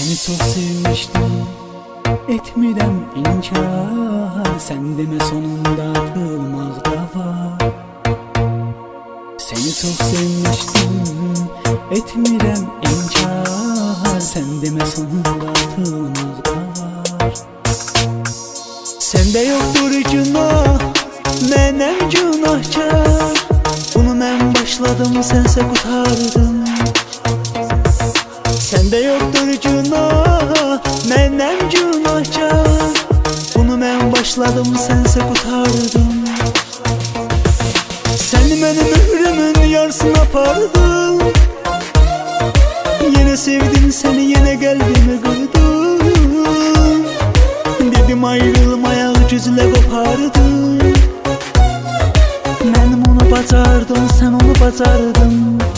Seni çok sevmiştim, etmirəm inkar. Sen deme sonunda atılmak da var. Seni çok sevmiştim, etmirəm inkar. Sen deme sonunda atılmak da var. Sende yoktur günah, mənim günahkar. Bunu mən başladım, sənsə qutardın. Sende yoktur günah, mənim günahkar. Bunu mən başladım, sənsə qutardın. Sen mənim ömrümün yarısını apardın. Yine sevdim seni, yine qəlbimi qırdın. Dedim ayrılmaya güclə qopardın. Mən onu bacardım, sen onu bacardın.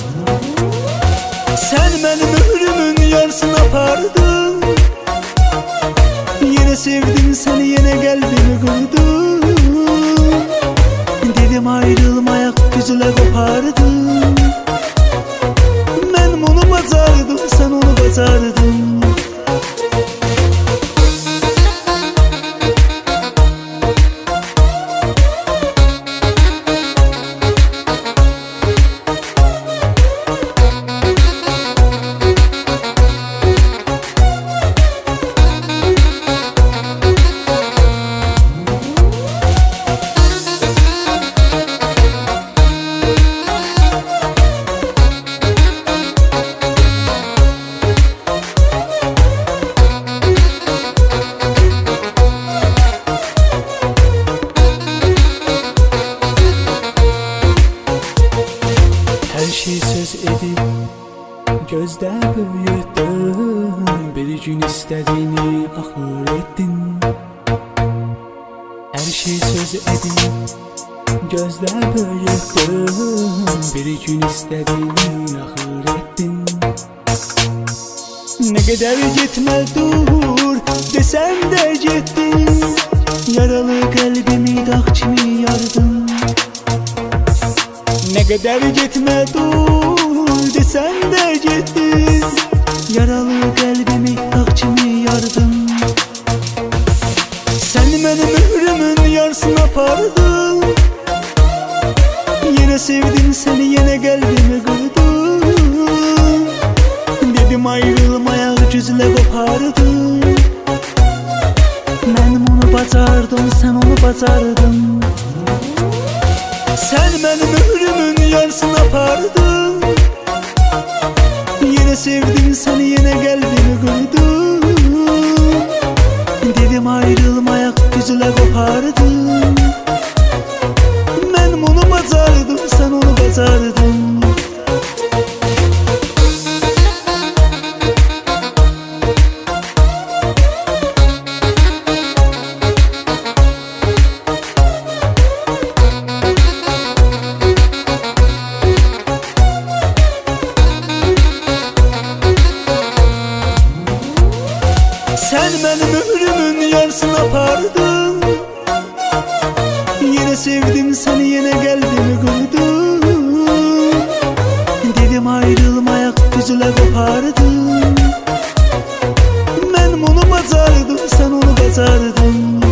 Sen mənim ömrümün yarısını apardın. Yine sevdim seni, yine qəlbimi qırdın. Dedim ayrılmaya güclə qopardın. Mən onu bacardım, sen onu bacardın. Her şey söz edip gözde büyüttün. Bir gün istediğini ahır ettin. Her şey söz edip gözde büyüttün. Bir gün istediğini ahır ettin. Ne kadar gitme dur desem de gittin. Yaralı kalbimi dağ kimi yardın. Ne kadar gitme dur desem de gittin. Yaralı kalbimi akçımı yardın. Sen benim ömrümün yarısını apardın. Yine sevdim seni, yine kalbimi kırdın. Dedim ayrılmaya güclə qopardın. Mən onu bacardım, sen onu bacardın. Sen benim ömrümün yarısını apardın. Yine sevdim seni, yine kalbimi kırdın. Dedim ayrılmaya güclə qopardın. Ben onu bacardım, sen onu bacardın. Sen benim ömrümün yarısını apardın. Yine sevdim seni, yine kalbimi kırdın. Dedim ayrılmaya güclə qopardın. Ben onu bacardım, sen onu bacardın.